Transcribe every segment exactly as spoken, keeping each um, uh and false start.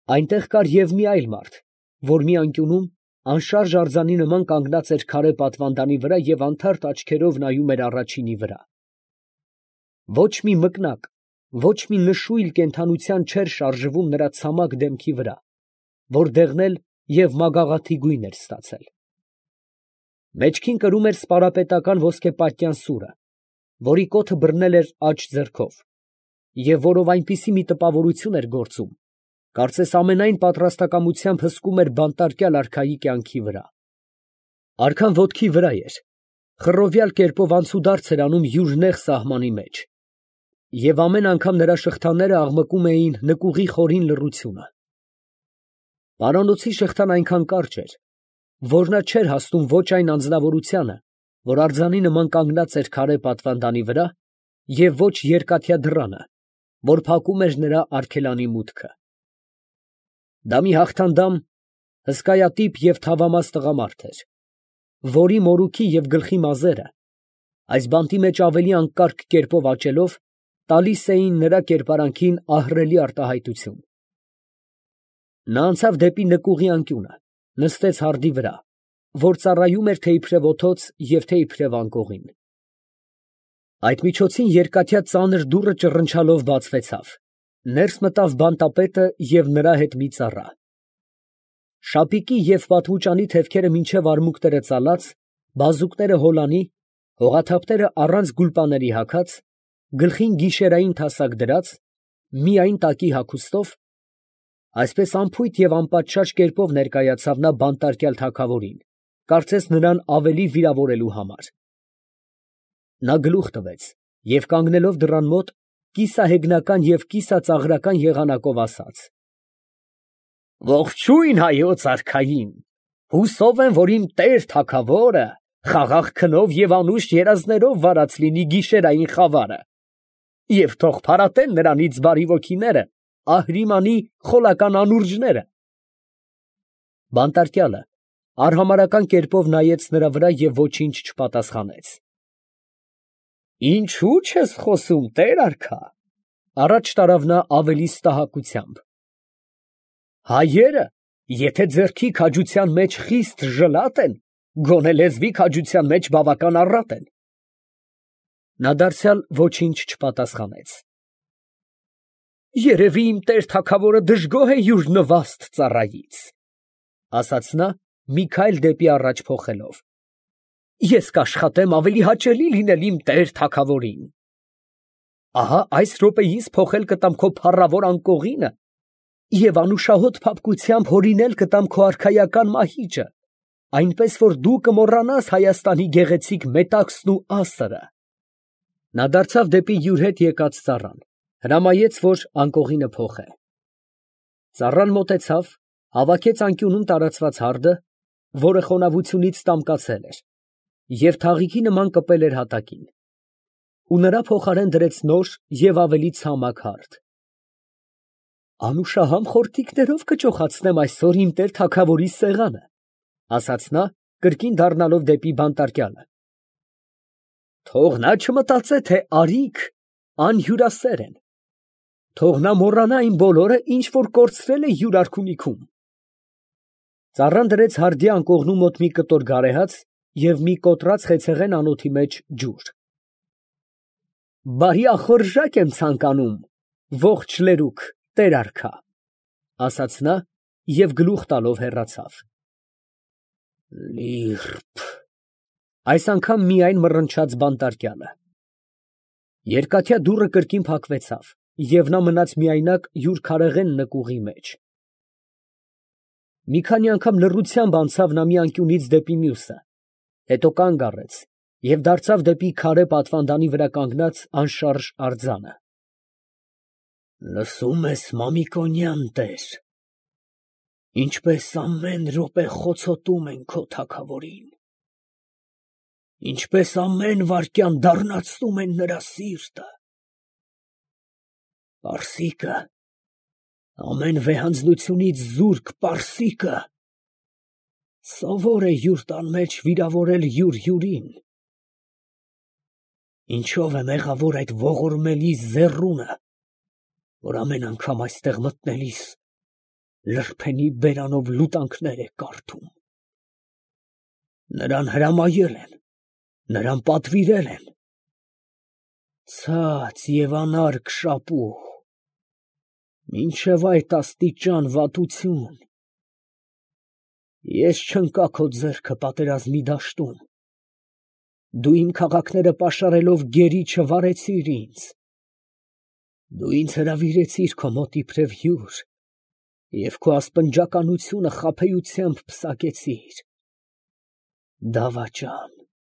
Այնտեղ կար և մի այլ մարդ, որ մի անկյունում անշարժ արձանի նման կանգնած էր քարե պատվանդանի վրա և անթարթ աչքերով նայում էր առաջինի վրա. ոչ մի մկնակ, ոչ մի նշույլ կենդանության չէր շարժվում նրա ցամաք դեմքի վրա, որ դեղնել և մագաղաթի գույն էր ստացել. մեջքին կրում էր սպարապետական ոսկեպատյան սուրը, որի կոթը բռնել էր աջ ձեռքով, և որով այնպիսի մի տպավորություն էր գործում, կարծես ամենայն պատրաստակամությամբ հսկում էր բանտարկյալ արքայի կյանքի վրա. արքան ոտքի վրա էր, խռովյալ կերպով անցուդարձ էր անում յուր նեղ սահմանի մեջ, և ամեն անգամ նրա շղթաները աղմկում էին նկուղի խորին լռությունը. պարանոցի շղթան այնքան կարճ էր, որ նա չէր հասնում ոչ այն անձնավորությանը, որ արձանի նման կանգնած էր քարե պատվանդանի վրա, և ոչ երկաթյա դռանը, որ փակում էր նրա արգելանի մուտքը. դա մի հաղթանդամ, հսկայատիպ և թավամաս տղամարդ էր, որի մորուքի և գլխի մազերը, այս բանտի մեջ ավելի անկարգ կերպով աճելով, տալիս էին նրա կերպարանքին ահռելի արտահայտություն. նա անցավ դեպի նկուղի անկյունը, նստեց հարդի վրա, որ ծառայում էր թե իբրև օդոց և թե իբրև անկողին. այդ միջոցին երկաթյա ծանր դուռը ճռնչալով բացվեցավ, ներս մտավ բանտապետը և նրա հետ մի ծառա. շապիկի և պատմուճանի թևքերը մինչև արմունկները ծալած, բազուկները հոլանի, հողաթափտերը առանց գուլպաների հագած, գլխին գիշերային թասակ դրած, միայն տակի հագուստով, այսպես անփույթ և անպատշաճ կերպով ներկայացավ նա բանտարկյալ թագավորին, կարծես նրան ավելի վիրավորելու համար. նա գլուխ տվեց և կանգնելով դռան մոտ, կիսահեգնական և կիսածաղրական եղանակով ասաց. «Ողջույն հայոց արքային, հուսով եմ, որ իմ տեր֊թագավորը խաղաղ քնով և անուշ երազներով վարած լինի գիշերային խավարը, և թող փարատեն նրանից բարի ոգիները Ահրիմանի խոլական անուրջները»։ Բանտարկյալը արհամարհական կերպով նայեց նրա վրա և ոչինչ չպատասխանեց։ «Ինչո՞ւ չես խոսում, տեր֊արքա, ֊ առաջ տարավ նա ավելի ստահակությամբ, ֊ հայերը եթե ձեռքի քաջության մեջ խիստ ժլատ են, գոնե լեզվի քաջության մեջ բավական առատ են»։ Նա դարձյալ ոչինչ չպատասխանեց։ «Երևի իմ տեր֊թագավորը դժգոհ է յուր նվաստ ծառայից, ֊ ասաց նա, մի քայլ դեպի առաջ փոխելով, ֊ ես կաշխատեմ ավելի հաճելի լինել իմ տեր֊թագավորին։ Ահա այս րոպեիս փոխել կտամ քո փառավոր անկողինը և անուշահոտ փափկությամբ հորինել կտամ քո արքայական մահիճը, այնպես որ դու կմոռանաս Հայաստանի գեղեցիկ մետաքսն ու ասրը»։ Նա դարձավ դեպի յուր հետ եկած ծառան, հրամայեց, որ անկողինը փոխե. ծառան մոտեցավ, հավաքեց անկյունում տարածված հարդը, որը խոնավությունից տամկացել էր, և թաղիքի նման կպել էր հատակին, ու նրա փոխարեն դրեց նոր և ավելի ցամաք հարդ։ «Անուշահամ խորտիկներով կճոխացնեմ այսօր իմ տեր֊թագավորի սեղանը, ֊ ասաց նա, կրկին դառնալով դեպի բանտարկյալը, ֊ թող նա չմտածե, թե արիք անհյուրասեր են, թող նա մոռանա այն բոլորը, ինչ որ կորցրել է յուր արքունիքում»։ Ծառան դրեց հարդի անկողնու մոտ մի կտոր գարեհաց և մի կոտրած խեցեղեն անոթի մեջ ջուր։ «Բարի ախորժակ եմ ցանկանում, ողջ լերուկ տեր֊արքա, ֊ ասաց նա և գլուխ տալով հեռացավ։ «Լի՛րբ», ֊ այս անգամ միայն մռնչաց բանտարկյալը։ Երկաթյա դուռը կրկին փակվեցավ, և նա մնաց միայնակ յուր քարեղեն նկուղի մեջ։ Մի քանի անգամ լռությամբ անցավ նա մի անկյունից դեպի մյուսը, հետո կանգ առեց և դարձավ դեպի քարե պատվանդանի վրա կանգնած անշարժ արձանը։ «Լսո՞ւմ ես, Մամիկոնյան տեր, ինչպես ամեն րոպե խոցոտում են քո թագավորին, ինչպես ամեն վայրկյան դառնացնում են նրա սիրտը։ Պարսիկը, ամեն վեհանձնությունից զուրկ պարսիկը, սովոր է յուր տան մեջ վիրավորել յուր֊յուրին։ Ինչո՞վ է մեղավոր այդ ողորմելի զեռունը, որ ամեն անգամ այստեղ մտնելիս լրբենի բերանով լուտանքներ է կարդում։ Նրան հրամայել են, նրան պատվիրել են։ Ցած և անարգ շապուհ, մինչև այդ աստիճան վատություն։ Ես չընկա քո ձեռքը պատերազմի դաշտում, դու իմ քաղաքները պաշարելով գերի չվարեցիր ինձ, դու ինձ հրավիրեցիր քո մոտ իբրև հյուր և քո ասպնջականությունը խաբեությամբ պսակեցիր։ Դավաճան,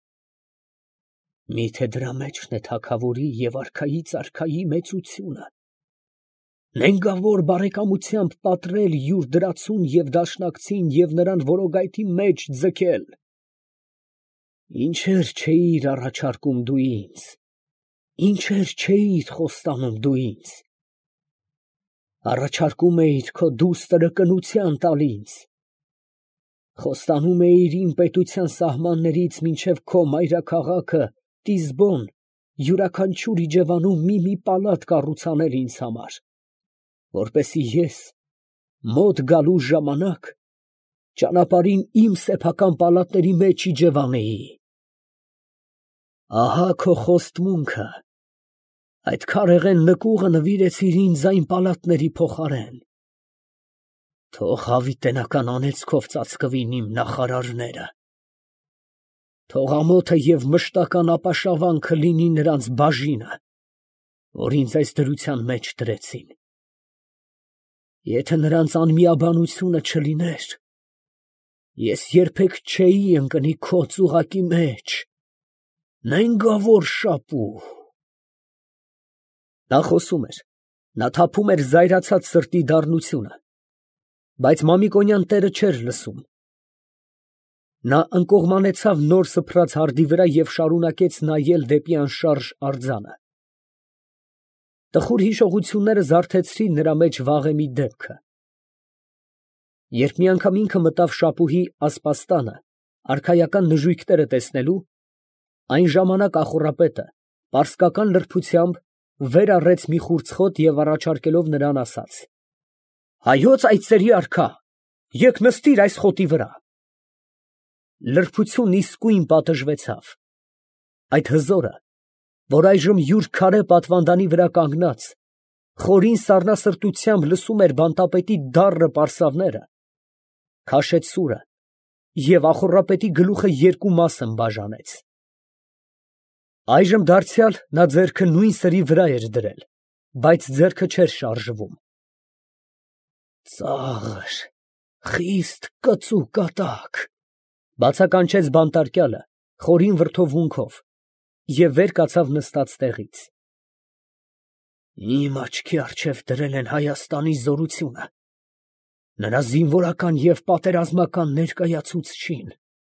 միթե դրա մեջն է թագավորի և արքայի ծառքայի մեծությունը, նենգավոր բարեկամությամբ պատռել յուր դրացուն և դաշնակցին և նրան որոգայթի մեջ ձգել։ Ինչեր չէիր առաջարկում դու ինձ, ինչեր չէիր խոստանում դու ինձ, առաջարկում էիր քո դուստրը կնության տալ ինձ, խոստանում էիր իմ պետության սահմաններից մինչև քո մայրաքաղաքը Տիզբոն յուրաքանչյուր իջևանում մի-մի պալատ կառուցանել ինձ համար, որպեսզի ես մոտ գալու ժամանակ ճանապարհին իմ սեփական պալատների մեջ իջևանեի։ Ահա քո խոստմունքը, այդ քարեղեն նկուղը նվիրեցիր ինձ այն պալատների փոխարեն։ Թող հավիտենական անեծքով ծածկվին իմ նախարարները, թող ամոթը և մշտական ապաշավանքը լինի նրանց բաժինը, որ ինձ այս դրության մեջ դրեցին։ Եթե նրանց անմիաբանությունը չլիներ, ես երբեք չէի ընկնի քո ծուղակի մեջ, նենգավոր շապուհ։ Նա խոսում էր, նա թափում էր զայրացած սրտի դառնությունը, բայց Մամիկոնյան տերը չէր լսում։ Նա ընկողմանեցավ նոր սփռած հարդի վրա և շարունակեց նայել դեպի անշարժ արձանը։ Տխուր հիշողությունները զարթեցրին նրա մեջ վաղեմի դեպքը։ Երբ մի անգամ ինքը մտավ շապուհի ասպաստանը արքայական նժույգները տեսնելու, այն ժամանակ ախոռապետը պարսկական լրբությամբ վեր առեց մի խուրձխոտ և առաջարկելով նրան, ասաց. «Հայոց այծերի արքա, եկ նստիր այս խոտի վրա»։ Լրբությունն իսկույն պատժվեցավ։ Այդ հզորը, որ այժմ յուր քարե պատվանդանի վրա կանգնած, խորին սառնասրտությամբ լսում էր բանտապետի դառն պարսավները, քաշեց սուրը և ախոռապետի գլուխը երկու մասն բաժանեց։ Այժմ դարձյալ նա ձեռքը նույն սրի վրա էր դրել, բայց ձեռքը չէր շարժվում։ Ծաղր, խիստ կծու կատակ, բացականչեց բանտարկյալը խորին վրդովմունքով և վեր կացավ նստած տեղից։ Իմ աչքի առջև դրել են Հայաստանի զորությունը, նրա զինվորական և պատերազմական ներկայացուցչին։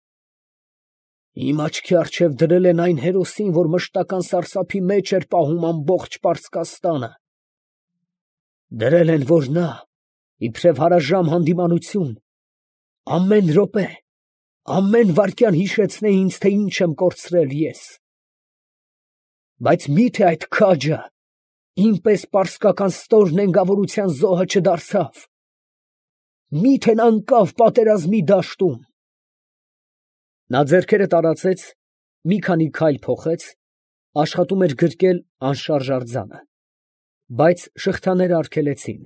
Իմ աչքի առջև դրել են այն հերոսին, որ մշտական սարսափի մեջ էր պահում ամբողջ Պարսկաստանը։ Դրել են, որ նա, իբրև հարաժամ հանդիմանություն, ամեն րոպե, ամեն վայրկյան հիշեցնե ինձ, թե ինչ եմ կորցրել ես։ Բայց մի՞թե այդ քաջը իմ պես պարսկական ստոր նենգավորության զոհը չդարձավ, մի՞թե n'անկավ պատերազմի դաշտում։ Նա ձեռքերը տարածեց, մի քանի քայլ փոխեց, աշխատում էր գրկել անշարժ արձանը, բայց շղթաները արգելեցին։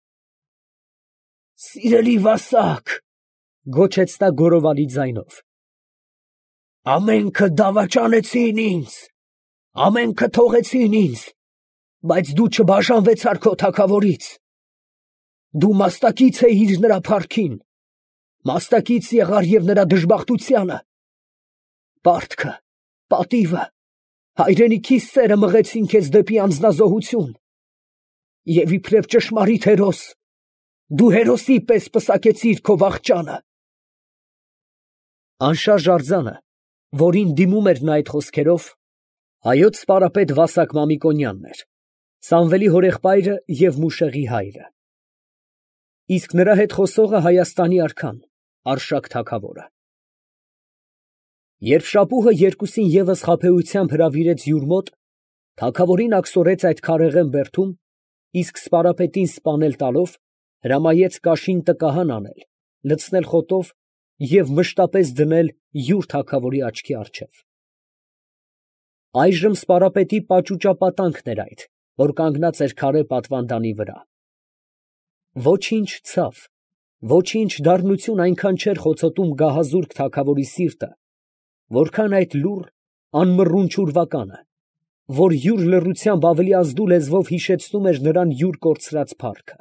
Սիրելի վասակ, գոչեց նա գոռովալի ձայնով, ամենքը դավաճանեցին ինձ, ամենքը թողեցին ինձ, բայց դու չբաժանվեցար քո թագավորից։ Դու մասնակից էիր նրա փառքին, մասնակից եղար և նրա դժբախտությանը։ Պարտքը, պատիվը, հայրենիքի սերը մղեցին քեզ դեպի անձնազոհություն, և իբրև ճշմարիտ հերոս, դու հերոսի պես պսակեցիր քո վախճանը։ Անշարժ արձանը, որին դիմում էր նա այդ խոսքերով, հայոց սպարապետ Վասակ Մամիկոնյանն էր, Սամվելի հորեղբայրը և Մուշեղի հայրը, իսկ նրա հետ խոսողը Հայաստանի արքան, Արշակ թագավորը։ Երբ շապուհը երկուսին ևս խաբեությամբ հրավիրեց յուր մոտ, թագավորին աքսորեց այդ քարեղեն բերդում, իսկ սպարապետին սպանել տալով, հրամայեց կաշին տկահան անել, լցնել խոտով և մշտապես դնել յուր թագավորի աչքի առջև։ Այժմ սպարապետի պաճուճապատանքն էր այդ, որ կանգնած էր քարե պատվանդանի վրա։ Ոչինչ ցավ, ոչինչ դառնություն այնքան չէր խոցոտում գահազուրկ թագավորի սիրտը, որքան այդ լուռ, անմռունչ ուրվականը, որ յուր լռությամբ ավելի ազդու լեզվով հիշեցնում էր նրան յուր կորցրած փառքը։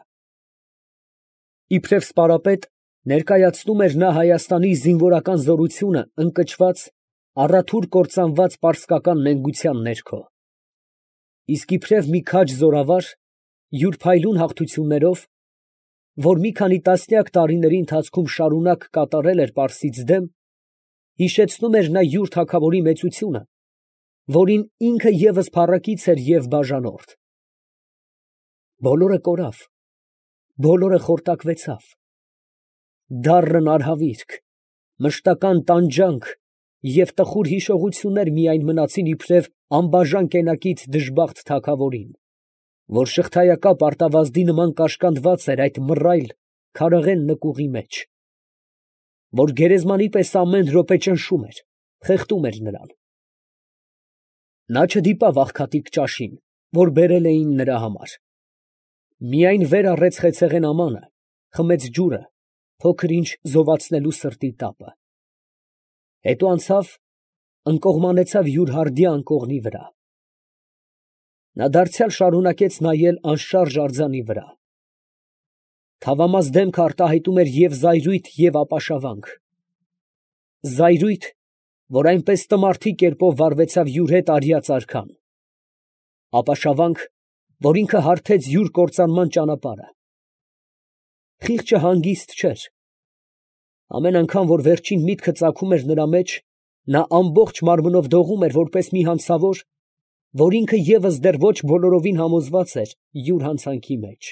Իբրև սպարապետ ներկայացնում էր նա Հայաստանի զինվորական զորությունը ընկճված, առաթուր կործանված պարսկական նենգության ներքո, իսկ իբրև մի քաջ զորավար յուր փայլուն հաղթություններով, որ մի քանի տասնյակ տարիների ընթացքում շարունակ կատարել էր Պարսից դեմ, հիշեցնում էր նա յուր թագավորի մեծությունը, որին ինքը ևս փառակից էր և բաժանորդ։ Բոլորը կորավ, բոլորը խորտակվեցավ, դառն արհավիրք, մշտական տանջանք և տխուր հիշողություններ միայն մնացին իբրև անբաժան կենակից դժբախտ թագավորին, որ շղթայակապ արտավազդի նման կաշկանդված էր այդ մռայլ քարեղեն նկուղի մեջ, որ գերեզմանի պես ամեն րոպե ճնշում էր, խեղդում էր նրան։ Նա չդիպավ աղքատիկ ճաշին, որ բերել էին նրա համար, միայն վեր առեց խեցեղեն ամանը, խմեց ջուրը, փոքր ինչ զովացնելու սրտի տապը, հետո անցավ, ընկողմանեցավ յուր հարդյա անկողնի վրա։ Նա դարձյալ շարունակեց նայել անշարժ արձանի վրա։ Թավամաս դեմքը արտահայտում էր և զայրույթ, և ապաշավանք, զայրույթ, որ այնպես տմարդի կերպով վարվեցավ յուր հետ արյած արքան, ապաշավանք, որ ինքը հարթեց յուր կործանման ճանապարհը։ Խիղճը հանգիստ չէր։ Ամեն անգամ, որ վերջին միտքը ծագում էր նրա մեջ, նա ամբողջ մարմնով դողում էր, որպես մի հանցավոր, որ ինքը ևս դեռ ոչ բոլորովին համոզված էր յուր հանցանքի մեջ։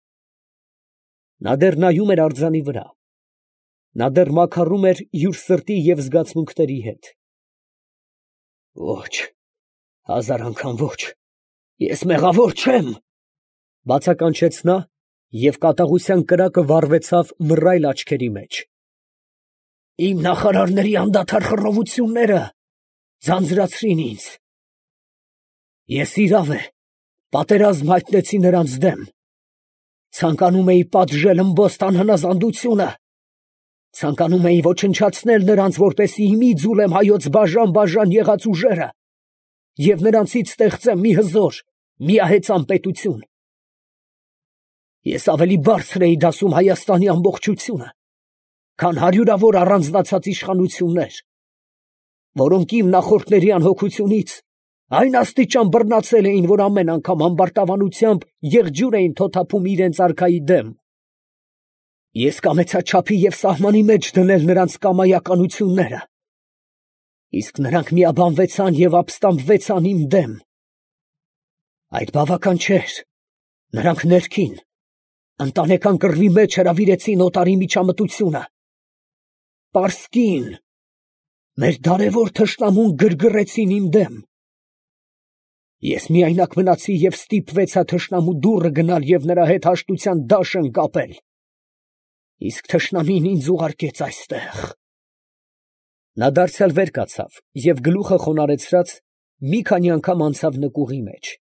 Նա դեռ նայում էր արձանի վրա, նա դեռ մաքառում էր յուր սրտի և զգացմունքների հետ։ Ոչ, հազար անգամ ոչ, ես մեղավոր չեմ, ֊ բացականչեց նա, և կատաղության կրակը վառվեցավ մռայլ աչքերի մեջ։ Իմ նախարարների անդադար խռովությունները ձանձրացրին ինձ։ Ես իրավ է, պատերազմ հայտնեցի նրանց դեմ, ցանկանում էի պատժել ըմբոստ անհնազանդությունը, ցանկանում էի ոչնչացնել նրանց, որպեսզի հիմի ձուլեմ հայոց բաժան֊բաժան եղած ուժերը և նրանցից ստեղծեմ մի հզոր, միահեծան պետություն։ Ես ավելի բարձր էի դասում Հայաստանի ամբողջությունը, քան հարյուրավոր առանձնացած իշխանություններ, որոնք իմ նախորդների անհոգությունից այն աստիճան բռնացել էին, որ ամեն անգամ ամբարտավանությամբ եղջյուր էին թոթափում իրենց արքայի դեմ։ Ես կամեցա չափի և սահմանի մեջ դնել նրանց կամայականությունները, իսկ նրանք միաբանվեցան և ապստամբվեցան իմ դեմ։ Այդ բավական չէր, նրանք ներքին, ընտանեկան կռվի մեջ հրավիրեցին օտարի միջամտությունը, պարսկին, մեր դարևոր թշնամուն գրգռեցին իմ դեմ։ Ես միայնակ մնացի և ստիպվեցա թշնամու դուռը գնալ և նրա հետ հաշտության դաշն կապել, իսկ թշնամին ինձ ուղարկեց այստեղ։ Նա դարձյալ վեր կացավ և գլուխը խոնարհեցրած մի քանի անգամ անցավ նկուղի մեջ,